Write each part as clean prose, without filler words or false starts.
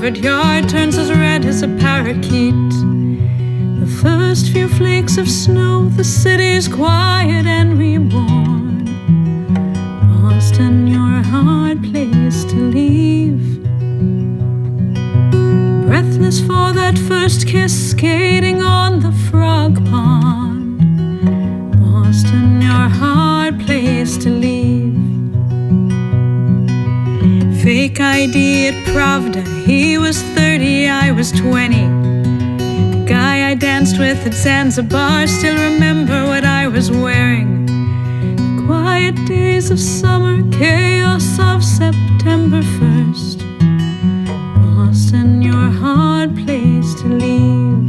Harvard Yard turns as red as a parakeet. The first few flakes of snow, the city's quiet and reborn. Boston, you're a hard place to leave. Breathless for that first kiss, skating on the frog pond. Boston, you're a hard place to leave. Fake ID at Pravda, he was 30, I was 20. The guy I danced with at Zanzibar still remember what I was wearing. The quiet days of summer, chaos of September 1st. Boston, you're a hard place to leave.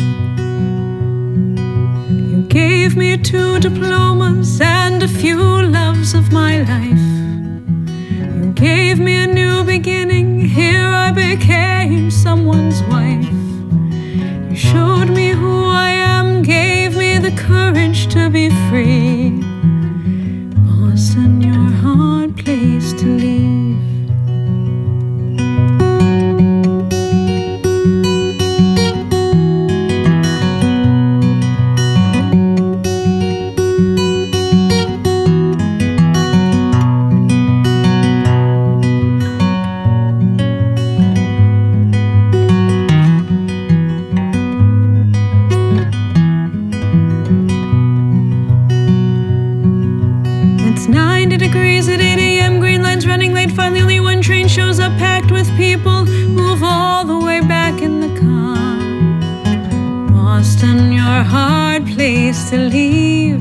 You gave me 2 diplomas and a few loves of my life. You gave me a new beginning, here I became someone's wife. You showed me who I am, gave me the courage to be free. Boston, you're a hard place to leave. It's 90 degrees at 8 a.m., green lights running late. Finally only one train shows up, packed with people. Move all the way back in the car. Boston, you're a hard place to leave.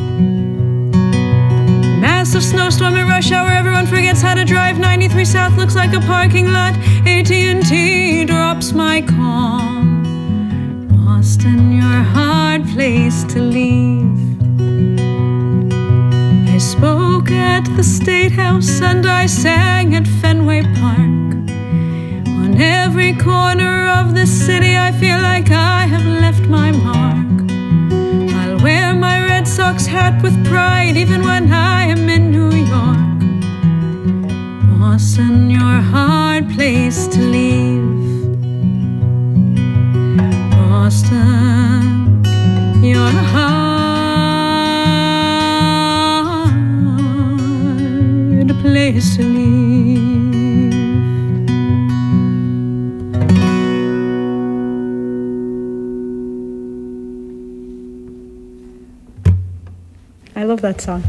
Massive snowstorm at rush hour, everyone forgets how to drive. 93 South looks like a parking lot. AT&T drops my call. Boston, you're a hard place to leave. I spoke at the State House and I sang at Fenway Park. On every corner of this city I feel like I have left my mark. I'll wear my Red Sox hat with pride even when I am in New York. Boston, you're a hard place to leave. Boston, you're a hard place to leave. I love that song.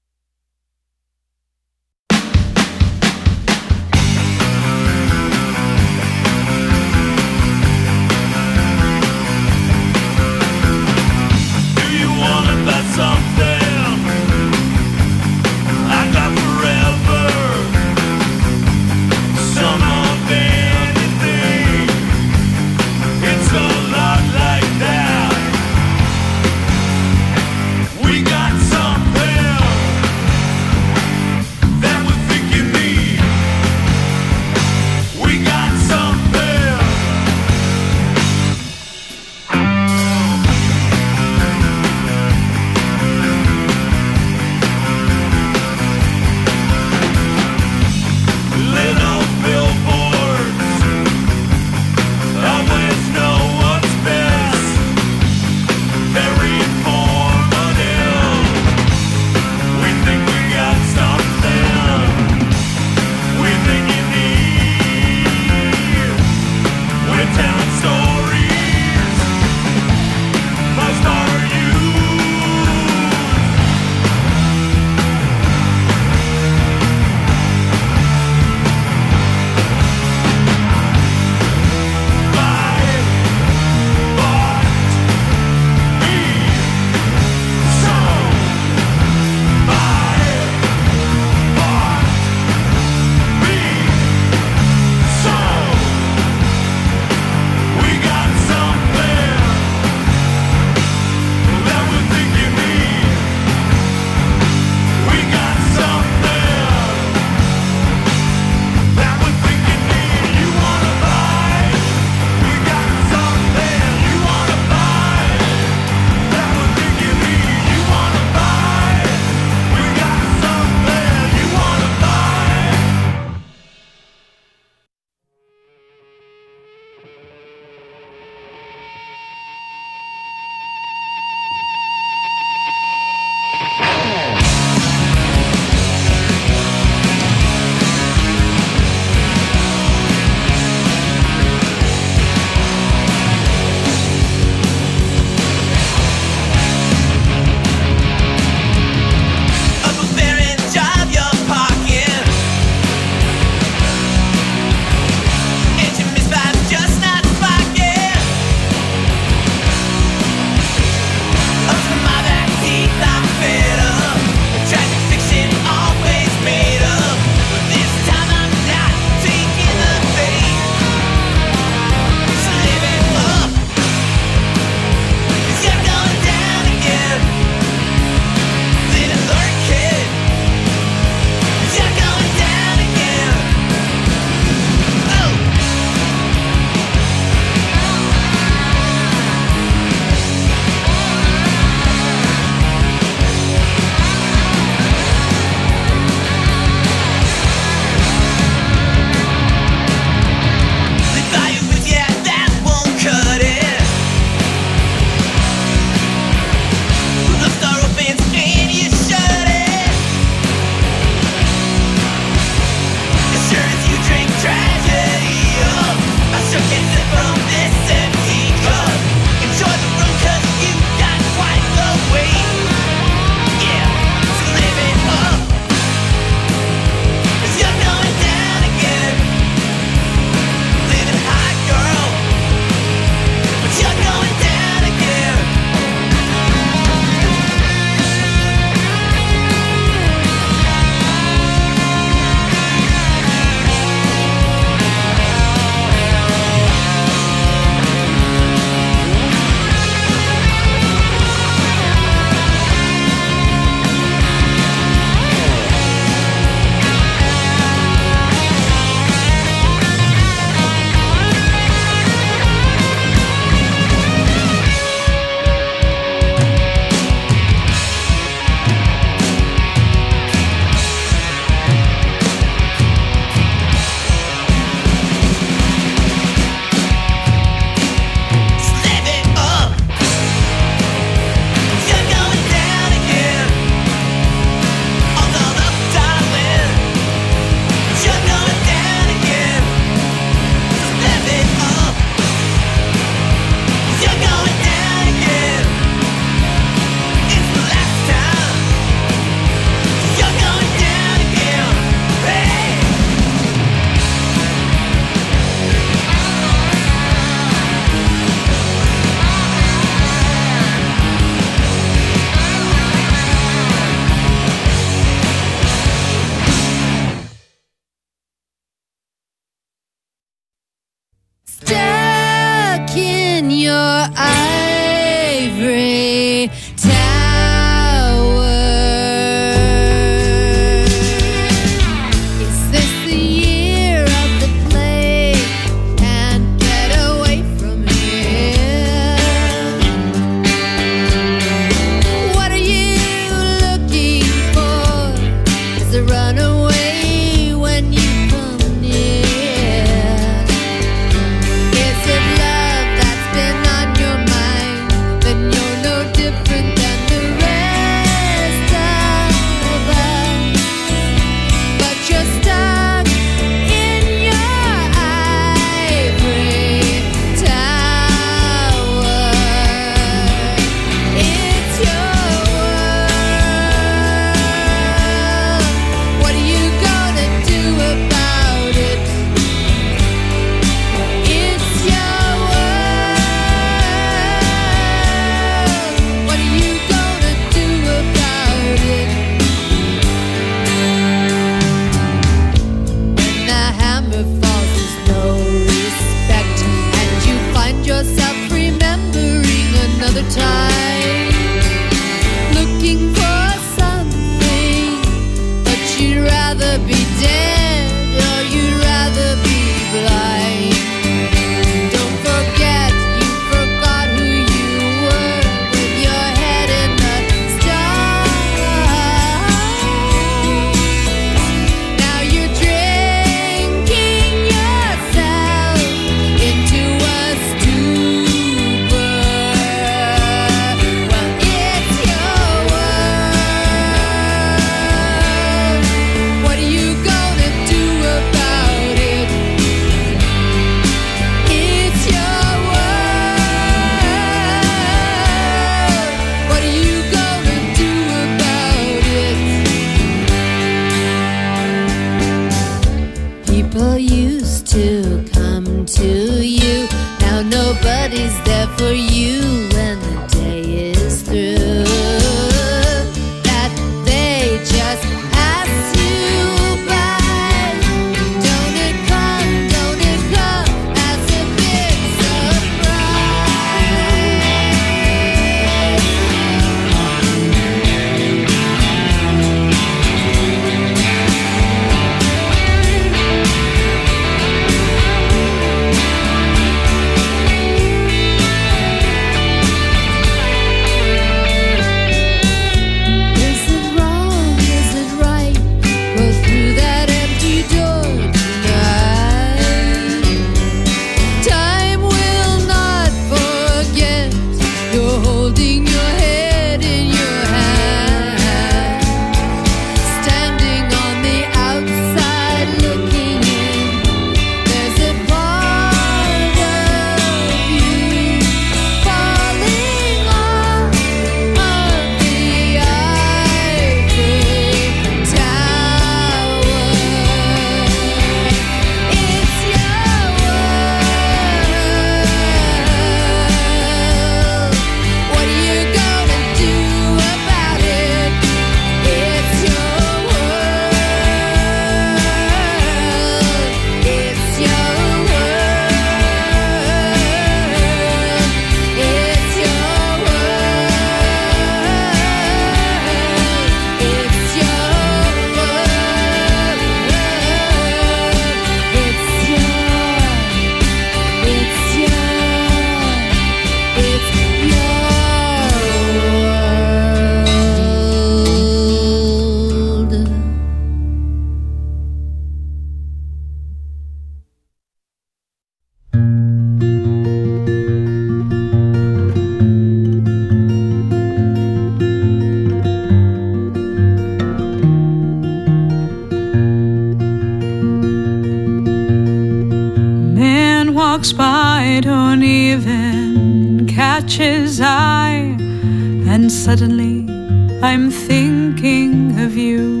even catch his eye, and suddenly I'm thinking of you.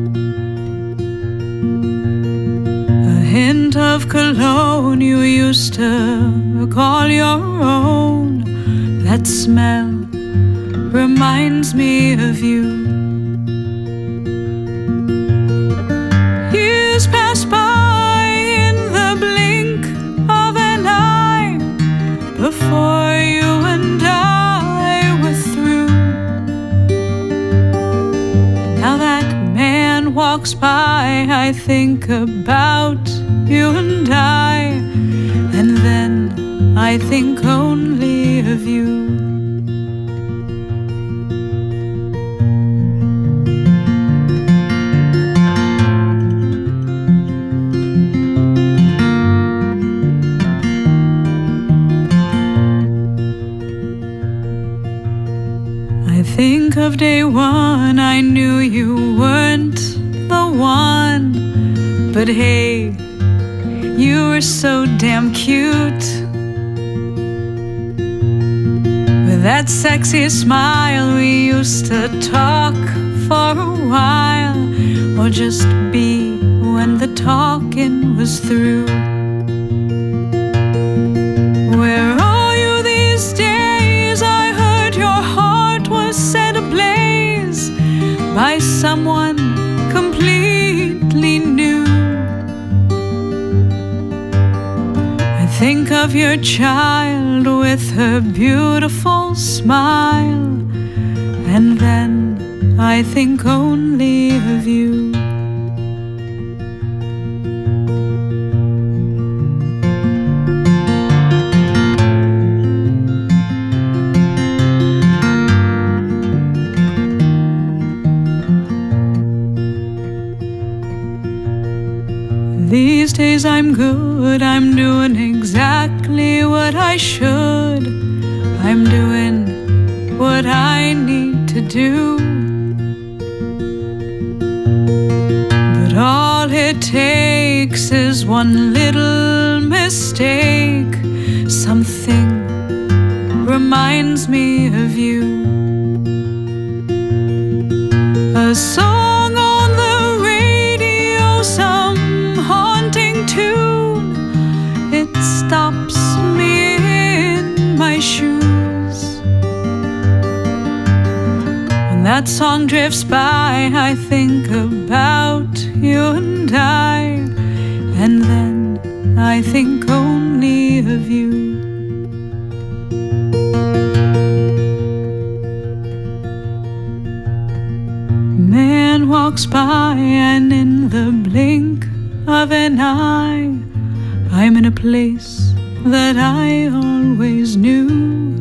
A hint of cologne you used to call your own, that smell reminds me of you. Years pass by in the blink of an eye before you and I were through. Now that man walks by, I think about you and I, and then I think only of you. Think of day one, I knew you weren't the one, but hey, you were so damn cute. With that sexy smile, we used to talk for a while, or just be when the talking was through. Where are you these days? I heard your heart was set ablaze by someone completely new. I think of your child with her beautiful smile, and then I think only of you. These days I'm good, I'm doing exactly what I should. I'm doing what I need to do. But all it takes is one little mistake. Something reminds me of you. A song on the radio, some haunting tune, it stops me in my shoes. When that song drifts by, I think about you and I, and then I think only of you. Man walks by, and in the blink of an eye, I'm in a place that I always knew.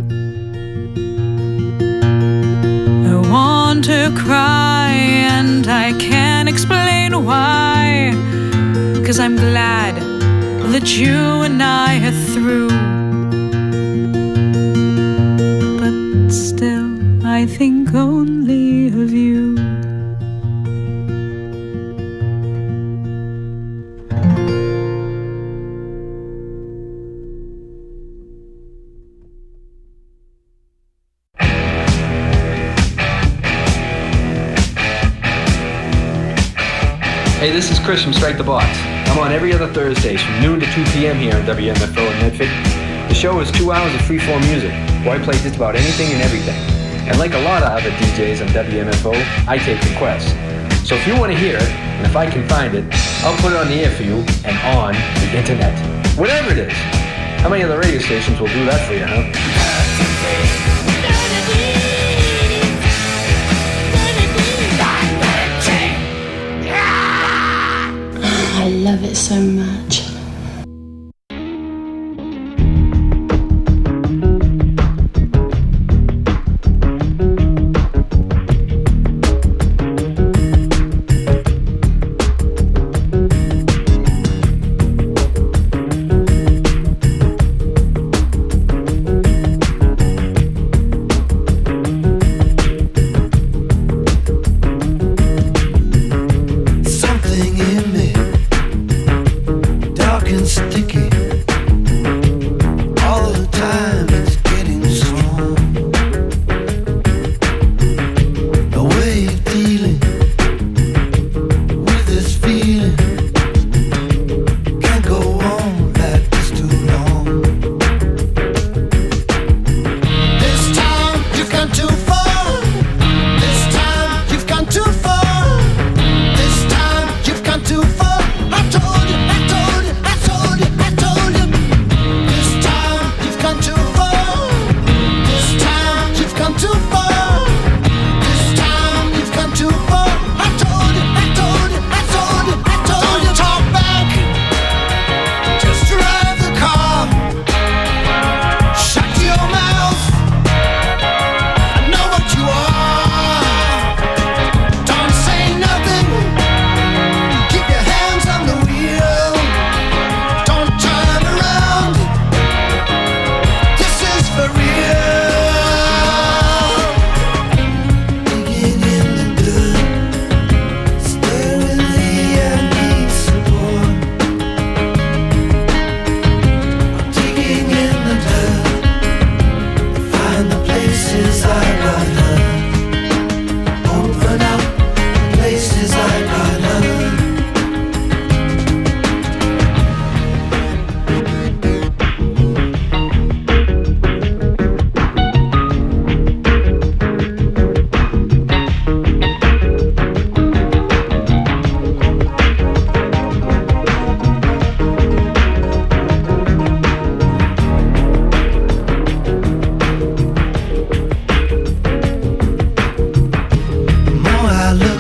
I want to cry and I can't explain why, 'cause I'm glad that you and I are through. But still I think only of you. Hey, this is Chris from Strike the Box. I'm on every other Thursdays from noon to 2 p.m. here on WMFO in Medford. The show is 2 hours of free-form music, where I play just about anything and everything. And like a lot of other DJs on WMFO, I take requests. So if you want to hear it, and if I can find it, I'll put it on the air for you and on the internet. Whatever it is. How many other radio stations will do that for you, huh? I love it so much. Something in me gone too far. This time you've gone too far. This time you've gone too far. I told you, I told you, I told you, I told you. This time you've gone too far. This time you've gone too far. This time you've gone too far. I told you, I told you, I told you, I told you. Don't talk back. Just drive the car. Shut your mouth. I know what you are. Don't say nothing. Keep your hands on the wheel. Don't turn around. This is for real. Digging in the dirt. Stay with me, I need support. I'm digging in the dirt. Find the places I got hurt. Open up the places I got hurt. The more I look,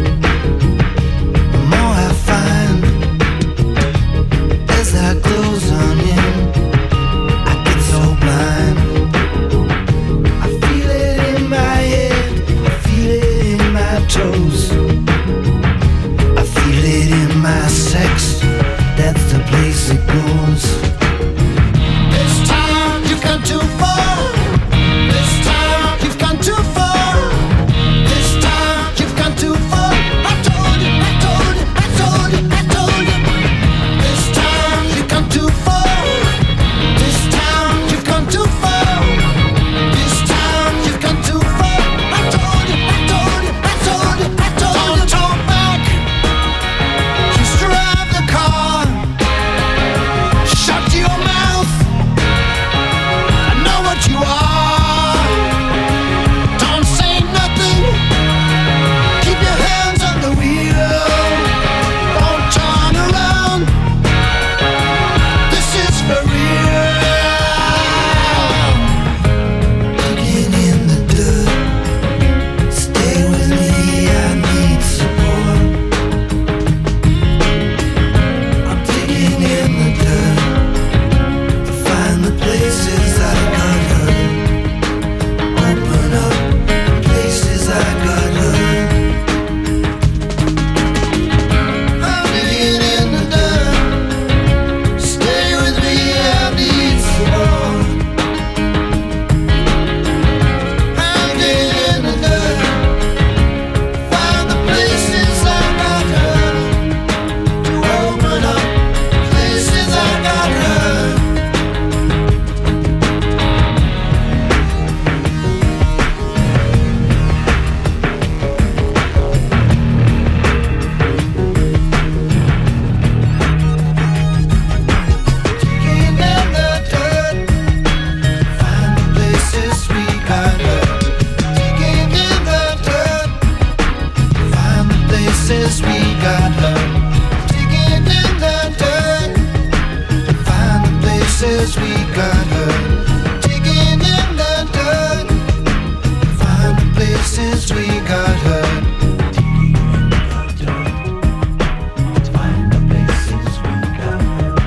the more I find. As I close on in, I get so blind. I feel it in my head, I feel it in my toes. I feel it in my sex, that's the place it goes. This time you've gone too far. This time you've gone too far. This time you've gone too far. I told you, I told you, I told you, I told you. This time you've gone too far. This time you've gone too far. This time you've gone too far. I told you, I told you, I told you, I told you. Don't talk back. Just drive the car. Shut your mouth. I know what you are. Don't say nothing. Keep your hands on the wheel. Don't turn around. This is for real. Digging in the dirt. Stay with me, I need support. I'm digging in the dirt to find the places I got hurt. Open up the places I got hurt. I'm digging in the dirt. Stay with me, I need support. I'm digging in the dirt. Find the places I got hurt. To open up the places I got hurt. Digging in the dirt. Find the places we got hurt. Digging in the dirt. Find the places we got hurt. Digging in the dirt. Find the places we got hurt. Digging in the dirt. Find the places we got hurt. Find the places we got hurt.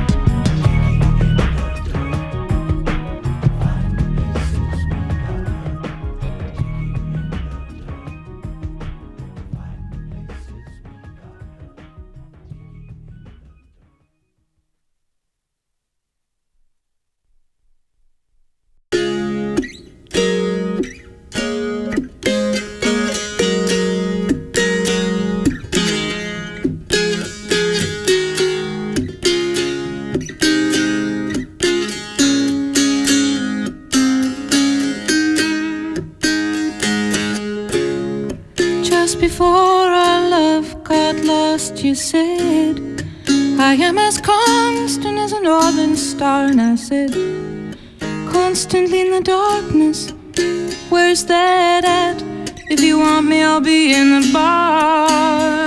Just before our love got lost, you said, I am as constant as a northern star. And I said, constantly in the darkness, Where's that at? If you want me, I'll be in the bar.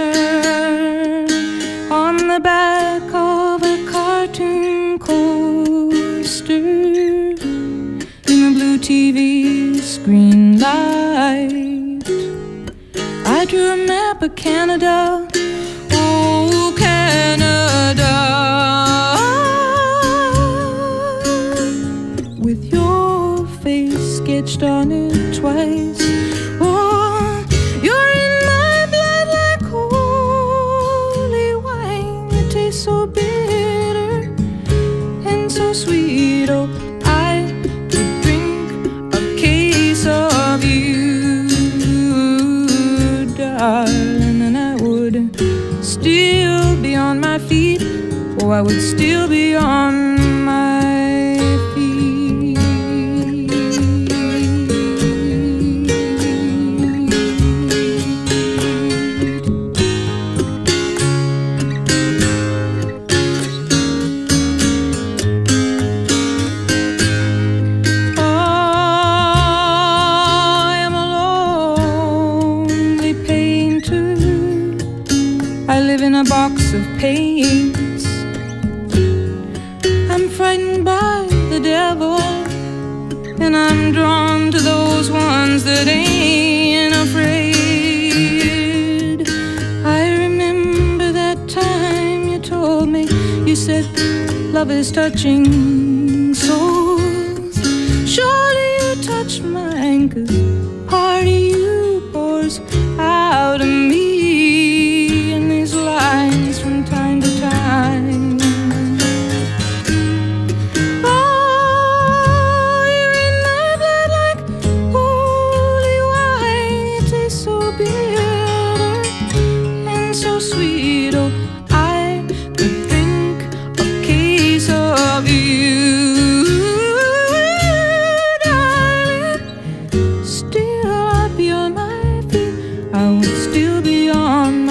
On the back of a cartoon coaster, in the blue TV screen light, I drew a map of Canada. Oh, Canada, with your face sketched on it twice. Oh, you're in my blood like holy wine. It tastes so bitter and so sweet. Oh, I could drink a case of you, darling, and I would still be on my feet. Oh, I would still be on my feet. Oh, I am a lonely painter. I live in a box of paints. I'm frightened by the devil, and I'm drawn to those ones that ain't afraid. I remember that time you told me, you said love is touching souls. Surely you touched mine, 'cause part of you pours out of me in these lines from time to time. Oh, you're in my blood like holy wine. It tastes so bitter and so sweet. Oh, I could drink a case of you, darling. Still I'd be on my feet. I would still be on my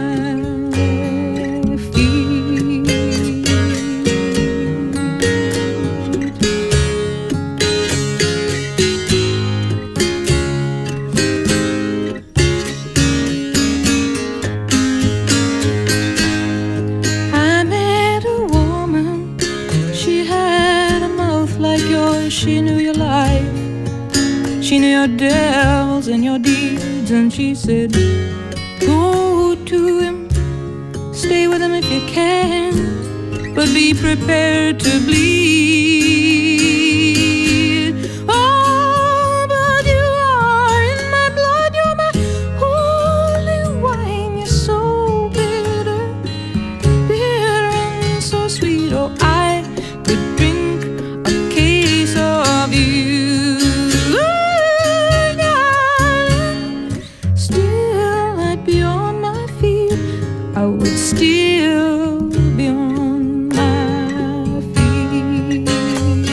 feet. I met a woman, she had a mouth like yours. She knew your life, she knew your devils and your deeds, and she said, go to him, stay with him if you can, but be prepared to bleed. Oh, but you are in my blood, you're my holy wine. You're so bitter, bitter and so sweet. Oh, I could drink a case of you, darling. Still I'd be on my feet. I would still be on my feet.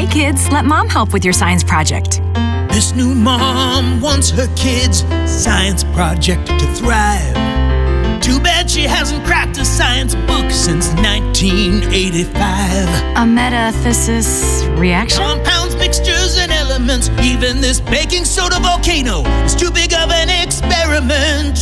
Hey kids, let mom help with your science project. This new mom wants her kids' science project to thrive. Too bad she hasn't cracked a science book since 1985. A metathesis reaction? Compounds, mixtures, and elements. Even this baking soda volcano is too big of an experiment.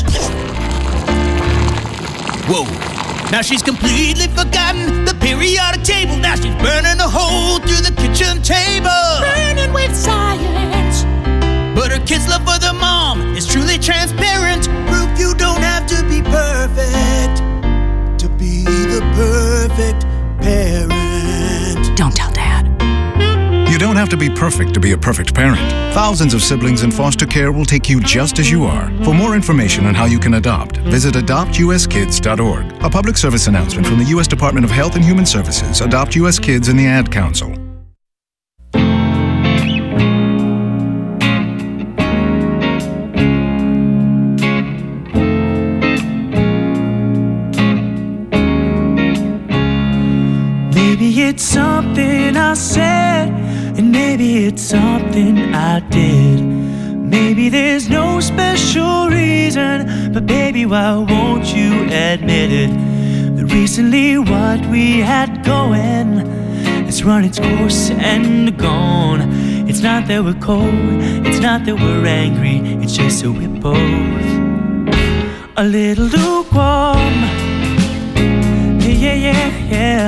Whoa. Now she's completely forgotten the periodic table. Now she's burning a hole through the kitchen table. Burning with science. But her kids' love for their mom is truly transparent. Proof you don't have to be perfect to be the perfect parent. Don't tell Dad. You don't have to be perfect to be a perfect parent. Thousands of siblings in foster care will take you just as you are. For more information on how you can adopt, visit adoptuskids.org. A public service announcement from the U.S. Department of Health and Human Services, Adopt U.S. Kids, and the Ad Council. Maybe it's something I said, and maybe it's something I did. Maybe there's no special reason, but baby, why won't you admit it? That recently what we had going has run its course and gone. It's not that we're cold, it's not that we're angry, it's just that we're both a little lukewarm. Yeah, yeah, yeah, yeah.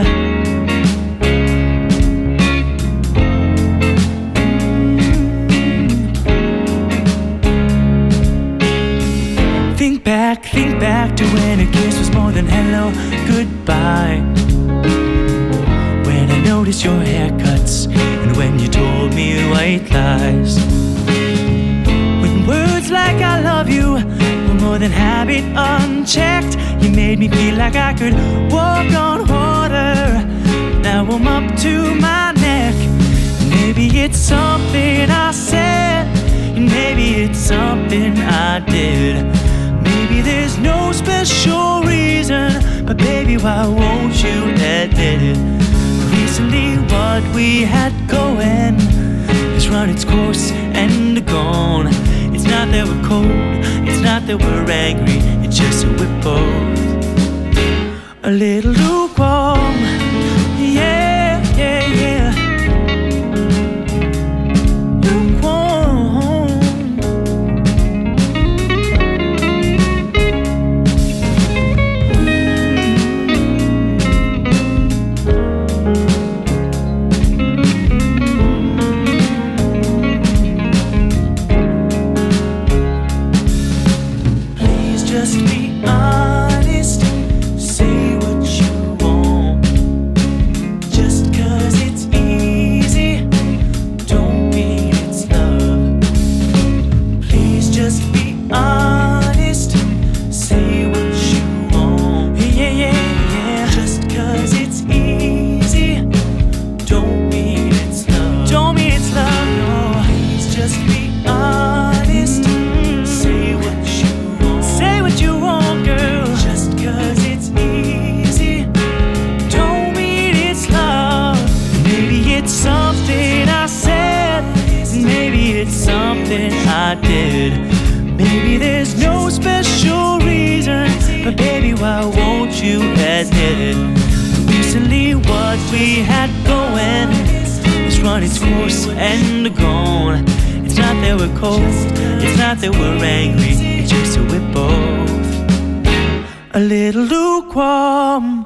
Think back to when a kiss was more than hello, goodbye. When I noticed your haircuts and when you told me white lies. When words like I love you were more than habit unchecked. You made me feel like I could walk on water. Now I'm up to my neck. Maybe it's something I said, and maybe it's something I did. Maybe there's no special reason, but baby, why won't you admit it? Recently what we had going has run its course and gone. It's not that we're cold, it's not that we're angry, it's just that we're both a little lukewarm. Yeah, yeah, yeah. I did. Maybe there's no special reason, but baby, why won't you admit it? Recently what we had going has run its course and gone. It's not that we're cold, it's not that we're angry, it's just that we're both a little lukewarm.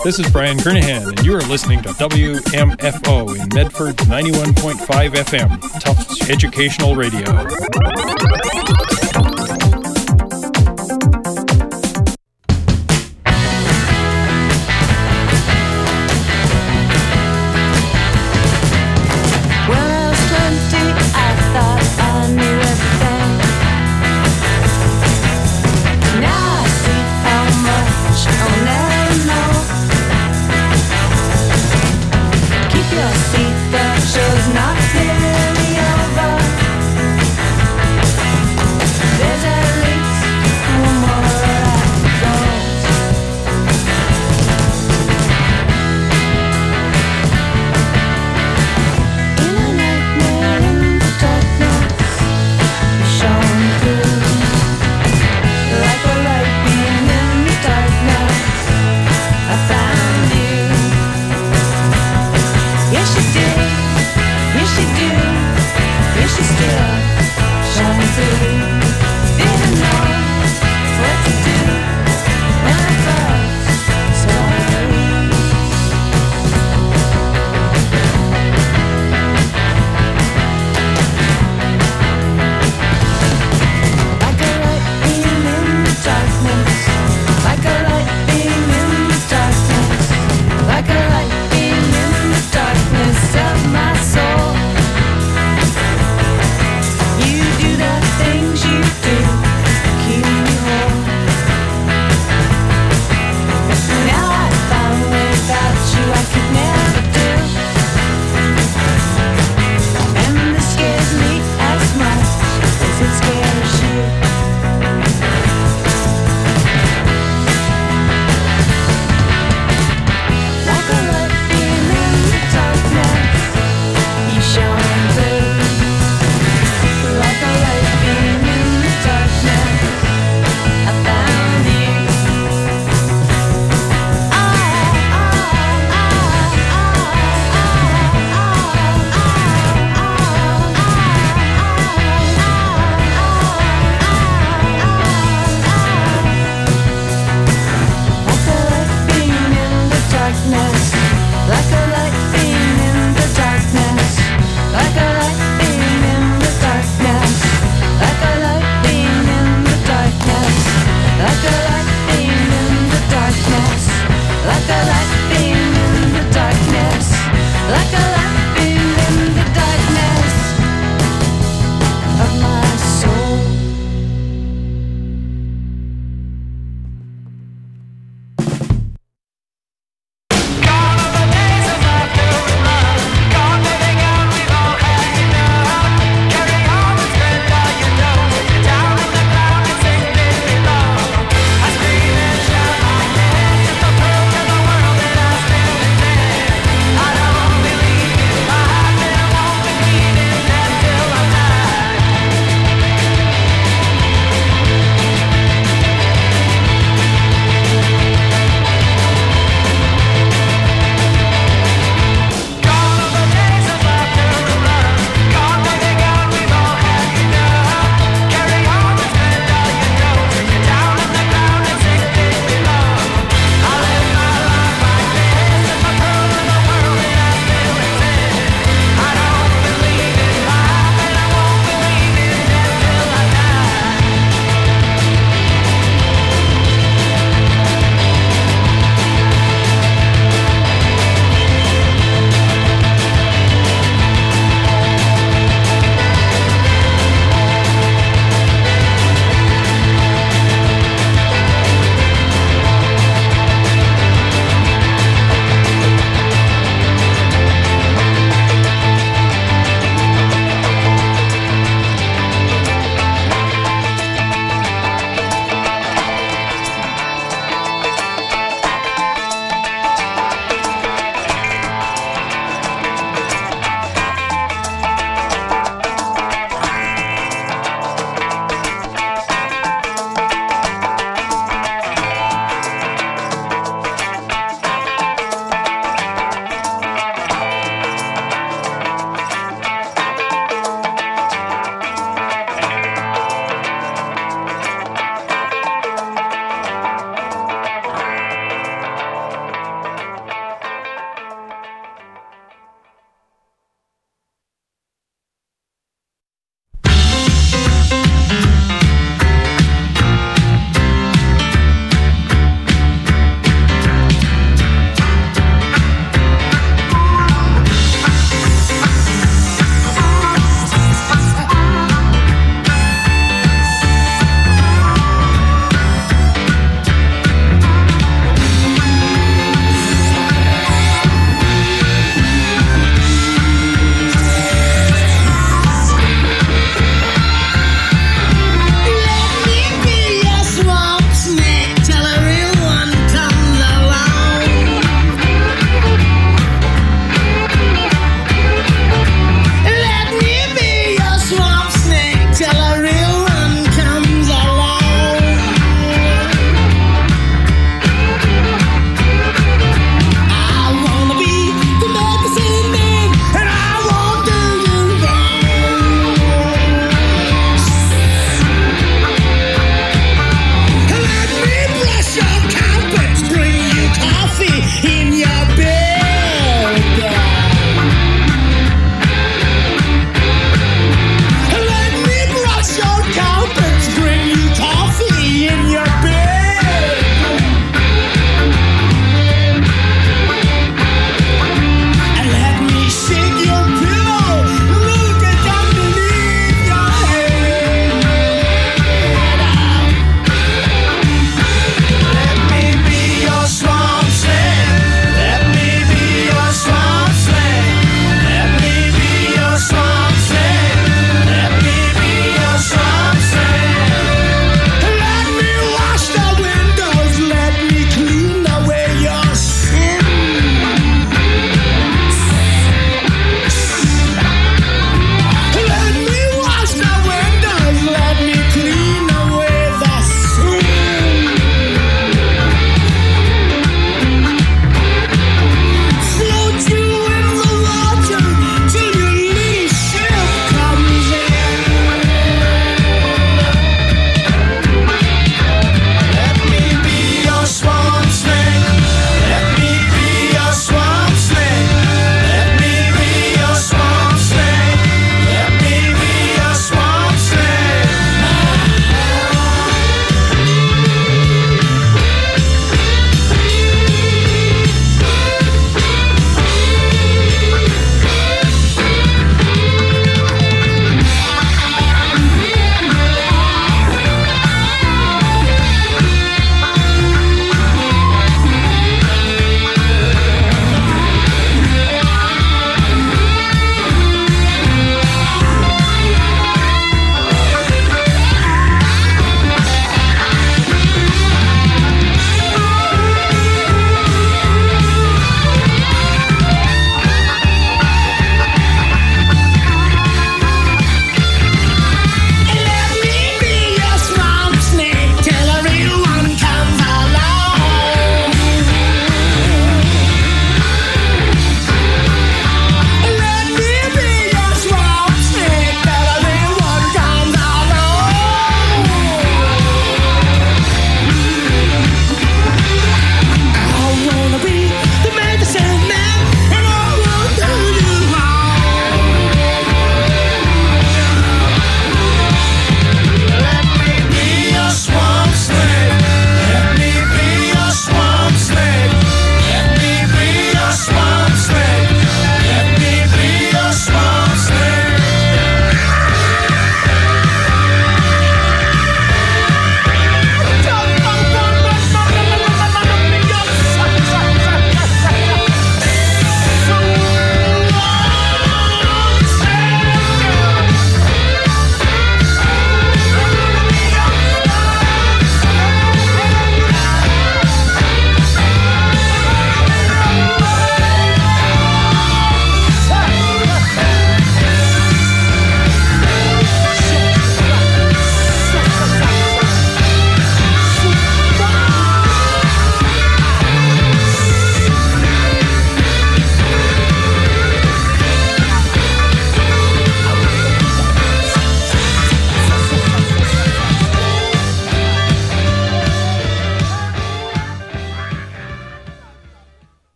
This is Brian Kernahan, and you are listening to WMFO in Medford 91.5 FM, Tufts Educational Radio. Not nearly over.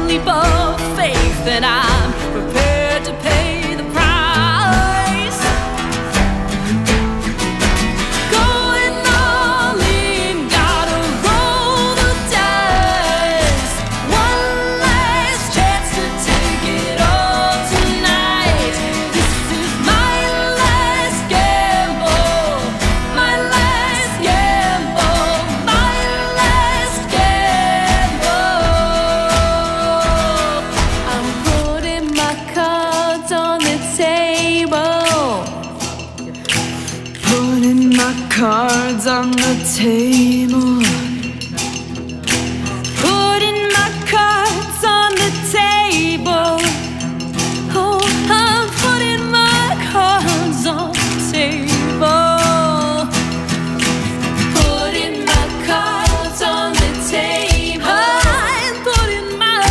leap of faith, and I'm prepared to pay the price. Going all in, gotta roll the dice. One last chance to take it all tonight. This is my last gamble, my last gamble, my last gamble. I'm putting my cards on the table, putting my cards on the table, putting my cards on the table. Oh, I'm putting my cards on the table, putting my cards on the table. I'm putting my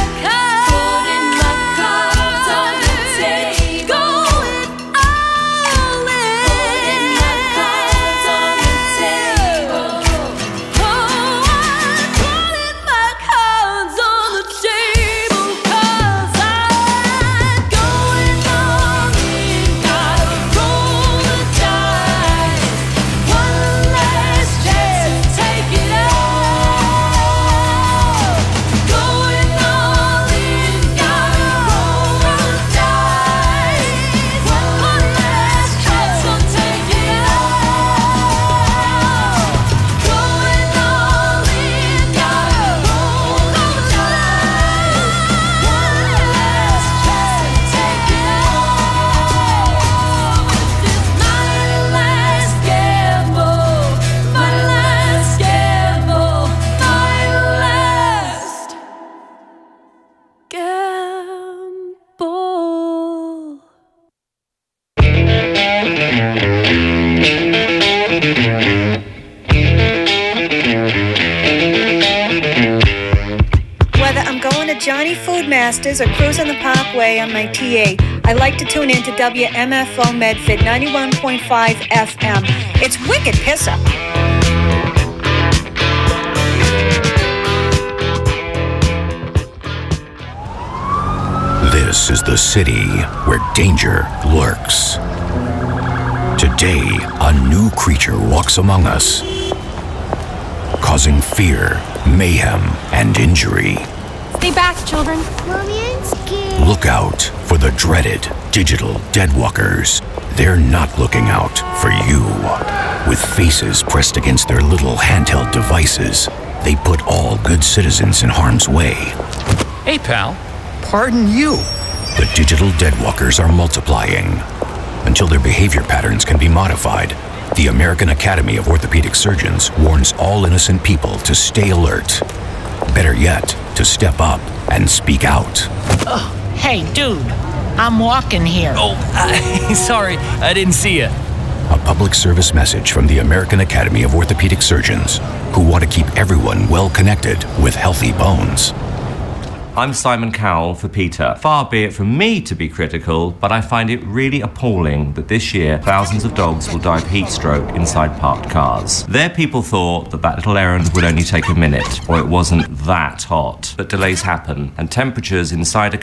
cards on the table. Going all in. Putting my cards on the table. Oh, I'm putting my cards on the table, 'cause I'm going all in. Gotta roll the dice. One last chance to take it out. Going all in. Gotta roll the dice. One last chance to take it out. Going all in. Gotta roll the dice. One last chance to take it out. This is my last gamble, my last gamble, my last gamble. Whether I'm going to Johnny Food Masters or cruising the Parkway on my TA, I like to tune in to WMFO Medford 91.5 FM. It's wicked piss up. This is the city where danger lurks. Today, a new creature walks among us, causing fear, mayhem, and injury. Stay back, children. Mommy, I'm scared. Look out for the dreaded digital deadwalkers. They're not looking out for you. With faces pressed against their little handheld devices, they put all good citizens in harm's way. Hey, pal. Pardon you. The digital deadwalkers are multiplying. Until their behavior patterns can be modified, the American Academy of Orthopedic Surgeons warns all innocent people to stay alert. Better yet, to step up and speak out. Oh, hey, dude. I'm walking here. Oh, sorry. I didn't see you. A public service message from the American Academy of Orthopedic Surgeons, who want to keep everyone well connected with healthy bones. I'm Simon Cowell for PETA. Far be it from me to be critical, but I find it really appalling that this year thousands of dogs will die of heat stroke inside parked cars. Their people thought that little errand would only take a minute, or it wasn't that hot. But delays happen, and temperatures inside a